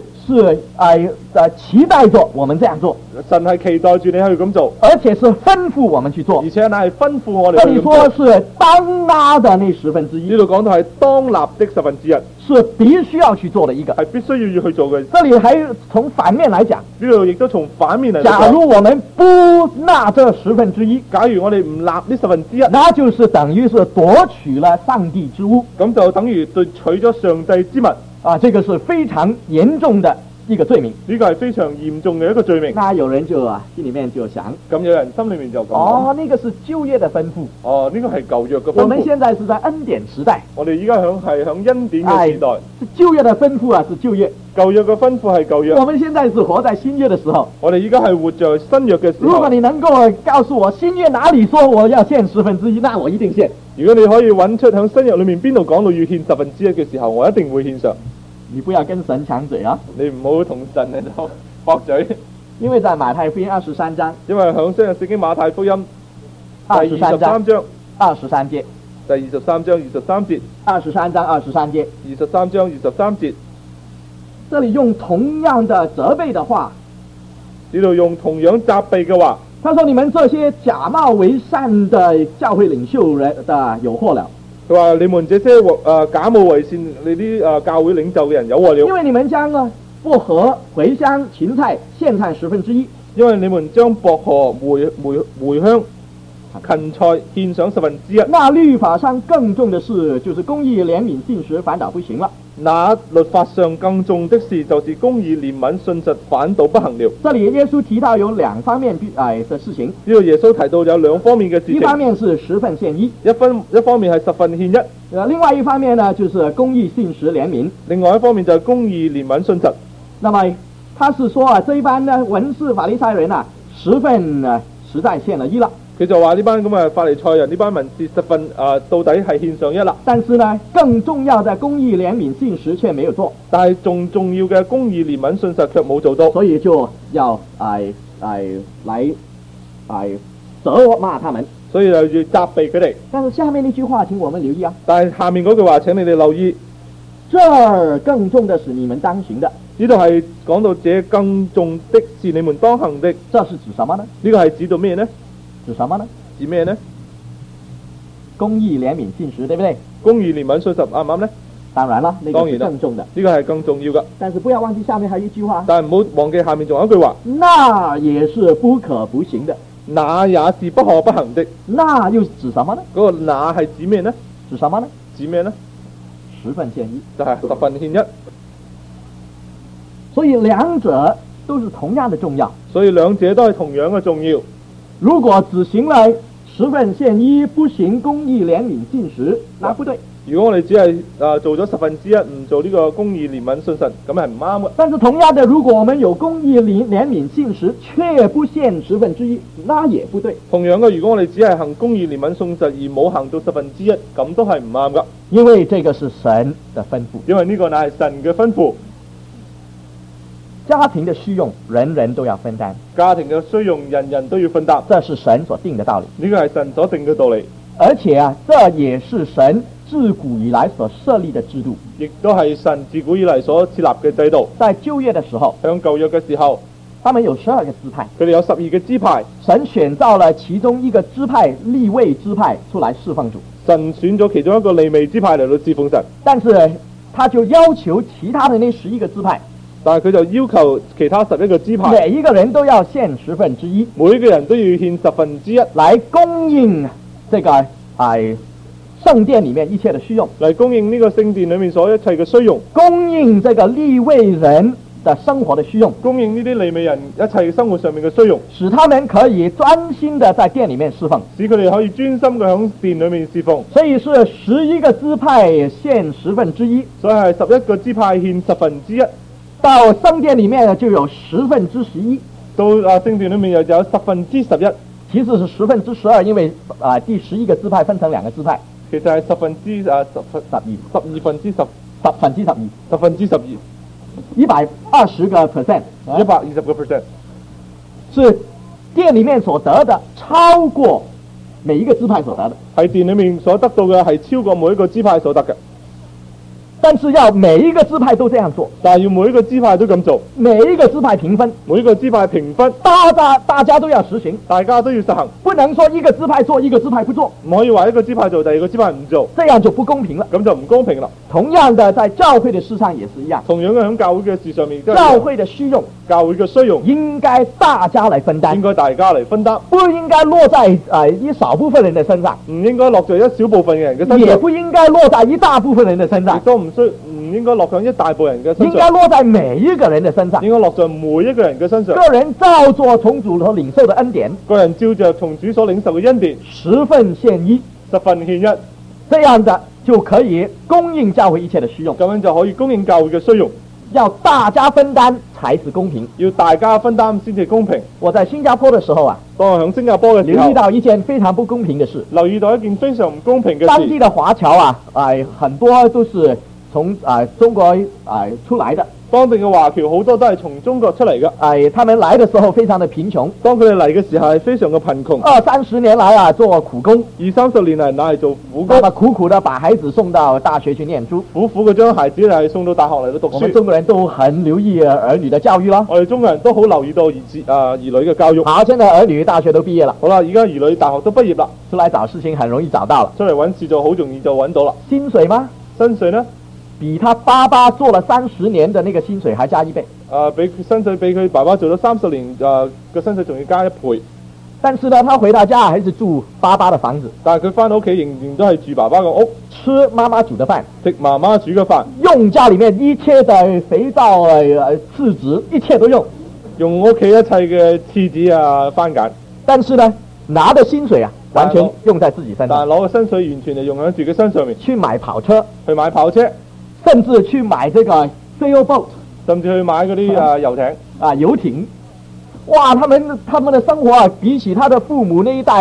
期待着我們這樣做， 神係期待住你去咁做， 而且是吩咐我們去做， 而且乃係吩咐我哋去咁做。 這裡說是當納的那1/10， 呢度講到係當納的1/10， 是必須要去做的一個， 係必須要去做嘅。 這裡還從反面來講， 呢度亦都從反面嚟講， 假如我們不納這1/10， 假如我哋唔納呢1/10， 那就是等於是奪取了上帝之物， 咁就等於奪取咗上帝之物。 這個是非常嚴重的一個罪名。 呢個係非常嚴重嘅一個罪名。 那有人就心裡面就想， 咁有人心裡面就講， 那個是舊約的吩咐。 呢個係舊約嘅吩咐。 我們現在是在恩典時代。 我哋依家係響恩典嘅時代。 舊約的吩咐是舊約。 舊約嘅吩咐係舊約。 我們現在是活在新約的時候。 我哋依家係活在新約嘅時候。 如果你能夠告訴我新約哪裡說我要獻1/10，那我一定獻。 如果你可以揾出響新約裡面邊度講到要獻1/10嘅時候，我一定會獻上。 你不要跟神搶嘴啊！ 你唔好同神喺度駁嘴。 因為在馬太福音23章， 因為響新約聖經馬太福音第23章 23節， 第23章23節 ，23章23節 ，23章23節， 這裡用同樣的責備的話， 呢度用同樣責備嘅話， 他說：你們這些假冒為善的教會領袖人的有禍了。 佢話：你們這些假冒為善，你啲教會領袖嘅人有禍了。 因為你們將薄荷、茴香、芹菜獻上1/10， 因為你們將薄荷、茴香、芹菜獻上1/10。 那律法上更重的事，就是公義、憐憫、信實，反倒不行了。 那律法上更重的事，就是公義、憐憫、信實，反倒不行了。 這裡耶穌提到有兩方面的事情。 呢度耶穌提到有兩方面嘅事情。 一方面是10分獻一， 一方面係10分獻一。 另外一方面呢，就是公義、信實、憐憫。 另外一方面就係公義、憐憫、信實。 那麼他是說這一班呢文士法利賽人10分實在獻了一了。 佢就話呢班咁嘅法利賽人呢班文士十分到底係獻上一啦。 但是呢，更重要的公義憐憫信實卻沒有做， 但係仲重要嘅公義憐憫信實卻冇做到， 所以就要來責罵他們。 所以就要責備佢哋。 但是下面那句話請我們留意啊， 但係下面嗰句話請你哋留意， 這兒更重的是你們當行的。 呢度係講到這更重的是你們當行的， 這是指什麼呢？ 呢個係指到咩呢？ 指什麼呢？ 指咩呢？ 公義憐憫信實，對不對？ 公義憐憫信實啱唔啱呢？ 當然了，那個是更重的。 呢個係更重要嘅。 但是不要忘記下面還有一句話， 但係唔好忘記下面仲有一句話， 那也是不可不行的。 那也是不可不行的。 那又指什麼呢？ 嗰個那係指咩呢？ 指什麼呢？ 指咩呢？ 十分獻一， 就係十分獻一。 所以兩者都是同樣的重要。 所以兩者都係同樣嘅重要。 如果只行了十分獻一，不行公義憐憫信實，那不對。 如果我哋只係做咗1/10，唔做呢個公義憐憫信實，咁係唔啱嘅。 但是同樣的，如果我們有公義憐憫信實，卻不獻1/10，那也不對。 同樣嘅，如果我哋只係行公義憐憫信實而冇行到1/10，咁都係唔啱噶。 因為這個是神的吩咐， 因為呢個乃係神嘅吩咐。 家庭的需用，人人都要分擔。 家庭嘅需用，人人都要分擔。 這是神所定的道理。 呢個係神所定嘅道理。 而且啊，這也是神自古以來所設立的制度。 亦都係神自古以來所設立嘅制度。 在舊約的時候， 響舊約嘅時候， 他們有12個支派， 佢哋有12個支派。 神選召了其中一個支派利未支派出來侍奉主。 神選咗其中一個利未支派嚟到侍奉神。 但是他就要求其他的那11個支派， 但係佢就要求其他11個支派， 每一個人都要獻1/10， 每一個人都要獻1/10， 來供應這個聖殿裡面一切的需用， 嚟供應呢個聖殿裡面所一切嘅需用， 供應這個利未人的生活的需用， 供應呢啲利未人一切生活上面嘅需用， 使他們可以專心的在殿裡面侍奉， 使佢哋可以專心嘅響殿裡面侍奉。 所以是11個支派獻1/10， 所以係11個支派獻1/10， 到聖殿裡面就有11/11， 到聖殿裡面又有11/11， 其實是12/12，因為第11個支派分成2個支派。 其實係12/12，10 120個 percent， 120%， 是殿裡面所得的超過每一個支派所得的， 係殿裡面所得到嘅係超過每一個支派所得嘅。 但是要每一個支派都這樣做， 但係要每一個支派都咁做， 每一個支派評分， 每一個支派評分， 大家都要實行， 大家都要實行， 不能說一個支派做，一個支派不做， 唔可以話一個支派做，第二個支派唔做， 這樣就不公平了。 咁就唔公平啦。 同樣的，在教會的事上也是一樣， 同樣嘅喺教會嘅事上面， 教會的需用， 教會嘅需用應該大家來分擔， 應該大家嚟分擔， 不應該落在一少部分人的身上， 唔應該落在一小部分嘅人嘅身上， 也不應該落在一大部分人的身上， 亦都唔應該落在一大部分人嘅身上， 應該落在每一個人的身上， 應該落在每一個人嘅身上。 個人照做從主所領受的恩典， 個人照着從主所領受嘅恩典 10分獻1， 十分獻一， 這樣的就可以供應教會一切的需用， 咁樣就可以供應教會嘅需用。 要大家分擔才是公平， 要大家分擔先至公平。 我在新加坡的時候啊， 當我喺新加坡嘅時候， 留意到一件非常不公平的事， 留意到一件非常唔公平嘅事。 當地的華僑啊，很多都是從中國出來的。 當地嘅華僑好多都係從中國出嚟嘅， 他們來的時候非常的貧窮， 當佢哋嚟嘅時候係非常嘅貧窮 ，20-30年來啊做苦工 ，20-30年嚟拿嚟做苦工， 那麼苦苦的把孩子送到大學去念書， 苦苦嘅將孩子係送到大學嚟到讀書。 我們中國人都很留意兒女的教育咯， 我哋中國人都好留意到兒女嘅教育。 好，現在兒女大學都畢業了， 好啦，而家兒女大學都畢業啦， 出來找事情很容易找到了， 出嚟揾事就好容易就揾到啦。 薪水嗎？ 薪水呢？ 比他爸爸做了30年的那個薪水還加1倍。 比薪水比佢爸爸做咗30年嘅薪水仲要加1倍。 但是呢，他回到家還是住爸爸的房子。 但係佢翻到屋企仍然都係住爸爸嘅屋， 吃媽媽煮的飯， 食媽媽煮嘅飯， 用家裡面一切的肥皂、廁紙，一切都用屋企一切嘅廁紙啊、番梘。但是呢，拿的薪水啊，完全用在自己身上。 但係攞嘅薪水完全係用喺自己身上面。 去買跑車， 去買跑車， 甚至去買這個 sailboat， 甚至去買嗰啲遊艇。 遊艇。哇，他們的生活啊，比起他的父母那一代啊，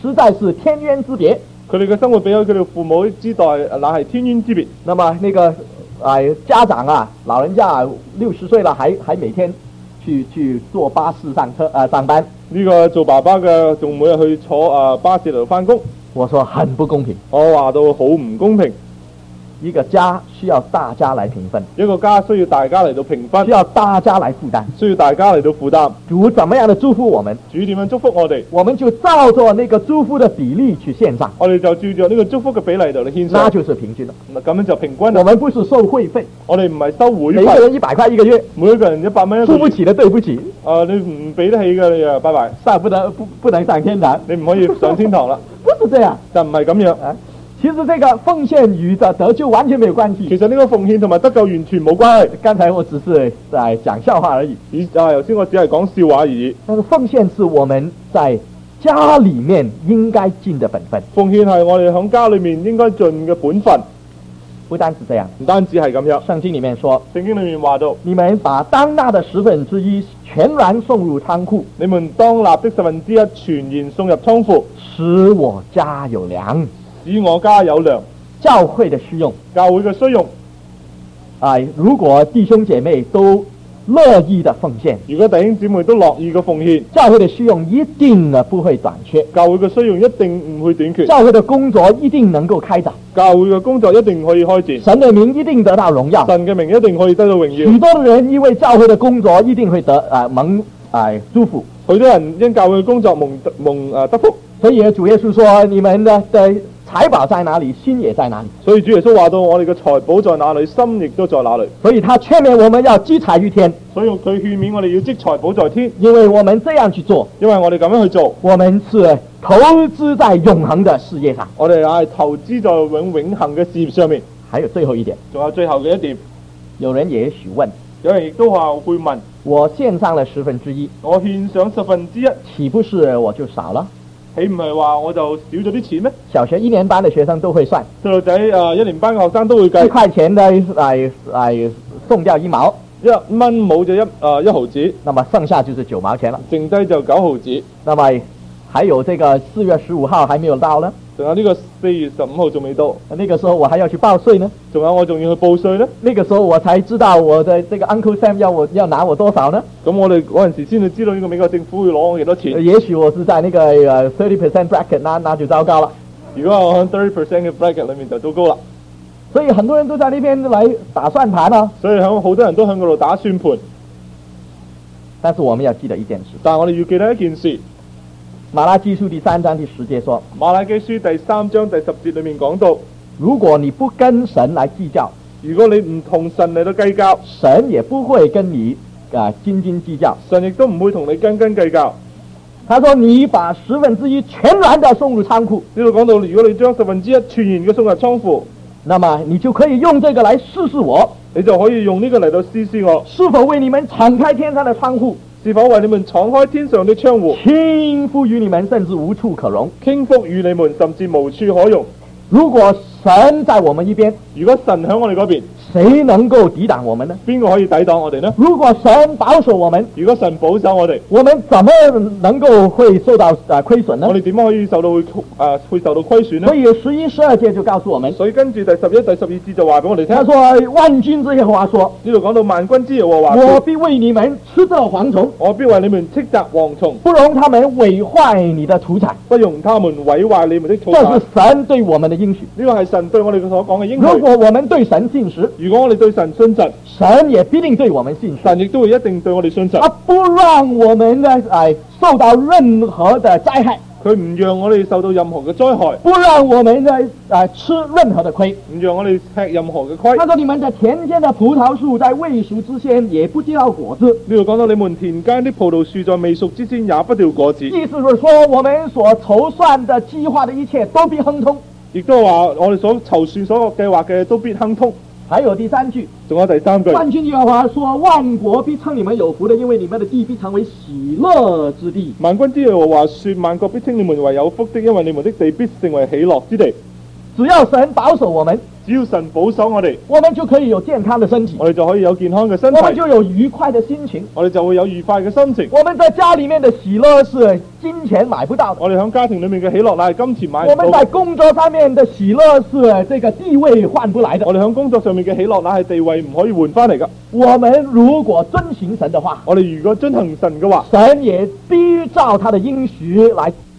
實在是天淵之別。 佢哋嘅生活比起佢哋父母之代，那係天淵之別。 那麼那個家長啊，老人家60歲了，還每天去坐巴士上班。 呢個做爸爸嘅仲每日去坐巴士嚟到返工。 我說很不公平。 我話到好唔公平。 一個家需要大家來平分， 一個家需要大家嚟到平分， 需要大家來負擔， 需要大家嚟到負擔。 主怎麼樣的祝福我們， 主點樣祝福我哋， 我們就照着那個祝福的比例去獻上。 我哋就照着呢個祝福嘅比例嚟到獻上， 那就是平均了。 咁樣就平均啦。 我們不是收會費， 我哋唔係收會費， 每個人100塊一個月， 每一個人100蚊一個月。 付不起的對不起。 你唔俾得起嘅你啊，拜拜。 不能上天堂， 你唔可以上天堂啦。 不是這樣， 但唔係咁樣啊。其實這個奉獻與的得救完全沒有關係。 其實呢個奉獻同埋得救完全冇關係。 剛才我只是在講笑話而已。 頭先我只係講笑話而已。 但是奉獻是我們在家裡面應該盡的本分。 奉獻係我哋喺家裡面應該盡嘅本分。 不單是這樣， 唔單止係咁樣。 聖經裡面說， 聖經裡面話到， 你們把當納的1/10全然送入倉庫， 你們當納的1/10全然送入倉庫， 使我家有糧。 使我家有糧。 教會的需用， 教會嘅需用。 如果弟兄姐妹都樂意的奉獻， 如果弟兄姊妹都樂意嘅奉獻， 教會的需用一定不會短缺。 教會嘅需用一定唔會短缺。 教會的工作一定能夠開展。 教會嘅工作一定可以開展。 神的名一定得到榮耀。 神嘅名一定可以得到榮耀。 許多的人因為教會的工作一定會蒙祝福。 許多人因教會嘅工作蒙得福。 所以主耶穌說：你們的財寶在哪裡，心也在哪裡。 所以主耶穌話到：我哋嘅財寶在哪裡，心亦都在哪裡。 所以他勸勉我們要積財於天。 所以佢勸勉我哋要積財寶在天。 因為我們這樣去做， 因為我哋咁樣去做， 我們是投資在永恆的事業上。 我哋係投資在永恆嘅事業上面。 還有最後一點， 仲有最後嘅一點， 有人也許問， 有人亦都話會問： 我獻上了1/10， 我獻上1/10， 豈不是我就少了？ 豈唔係話我就少咗啲錢咩？ 小學1年班的學生都會算， 細路仔1年班嘅學生都會計。 1塊錢的送掉1毛 ，1蚊冇咗1毫子， 那麼剩下就是9毛錢了。 剩低就9毫子。 那麼還有這個4月15號還沒有到呢？ 仲有呢個4月15號仲未到， 那個時候我還要去報稅呢。 仲有我仲要去報稅呢。 那個時候我才知道我的這個 Uncle Sam 要拿我多少呢？ 咁我哋嗰陣時先至知道呢個美國政府會攞我幾多錢。 也許我是在那個30% bracket，那就糟糕了。 如果我喺30% 嘅 bracket 裏面就糟糕啦。 所以很多人都在那邊來打算盤啊。 所以好多人都喺嗰度打算盤。 但是我們要記得一件事。 但係我哋要記得一件事。 馬拉基書第3章第10節說， 馬拉基書第3章第10節裏面講到， 如果你不跟神來計較， 如果你唔同神嚟到計較， 神也不會跟你斤斤計較， 神亦都唔會同你斤斤計較。 他說你把1/10全然的送入倉庫， 呢度講到，如果你將1/10全然嘅送入倉庫， 那麼你就可以用這個來試試我， 你就可以用呢個嚟到試試我， 是否為你們敞開天上的窗戶， 是否為你們敞開天上的窗戶， 傾福於你們，甚至無處可容， 傾福於你們，甚至無處可容。 如果神在我們一邊， 如果神喺我哋嗰邊， 誰能夠抵擋我們呢？ 邊個可以抵擋我哋呢？ 如果神保守我們， 如果神保守我哋， 我們怎麼能夠會受到虧損呢？ 我哋點樣可以會受到虧損呢？ 所以11、12節就告訴我們， 所以跟住第11、第12節就話俾我哋聽。 他說萬軍之耶和華說， 呢度講到萬軍之耶和華， 我必為你們斥責蝗蟲， 我必為你們斥責蝗蟲， 不容他們毀壞你的土產， 不容他們毀壞你們的土產。 這是神對我們的應許。 呢個係神對我哋所講嘅應許。 如果我們對神信實， 如果我哋對神信實， 神也必定對我們信實。 神亦都會一定對我哋信實。 他不讓我們受到任何的災害， 佢唔讓我哋受到任何嘅災害， 不讓我們吃任何的虧， 唔讓我哋吃任何嘅虧。 他說你們的田間的葡萄樹在未熟之前也不掉果子。 呢度講到你們田間的葡萄樹在未熟之前也不掉果子。 意思是說我們所籌算的計劃的一切都必亨通。 亦都話我哋所籌算所計劃嘅都必亨通。 還有第3句， 仲有第3句， 萬軍耶和華說，萬國必稱你們有福的，因為你們的地必成為喜樂之地。 萬軍之耶和華說，萬國必稱你們為有福的，因為你們的地必成為喜樂之地。 只要神保守我们， 只要神保守我哋， 我们就可以有健康的身体， 我哋就可以有健康嘅身我们體， 就有愉快的心情。 我哋就會有愉快嘅心情。 我们在家里面的喜乐是金錢買不到的， 我哋喺家庭裏面嘅喜樂乃係金錢買唔到我们在。工作上面的喜乐是這個地位換不來的。 我哋喺工作上面嘅喜樂乃係地位唔可以換翻嚟噶。 我们如果遵行神的話， 我哋如果遵行神嘅話， 神也必照他的應許來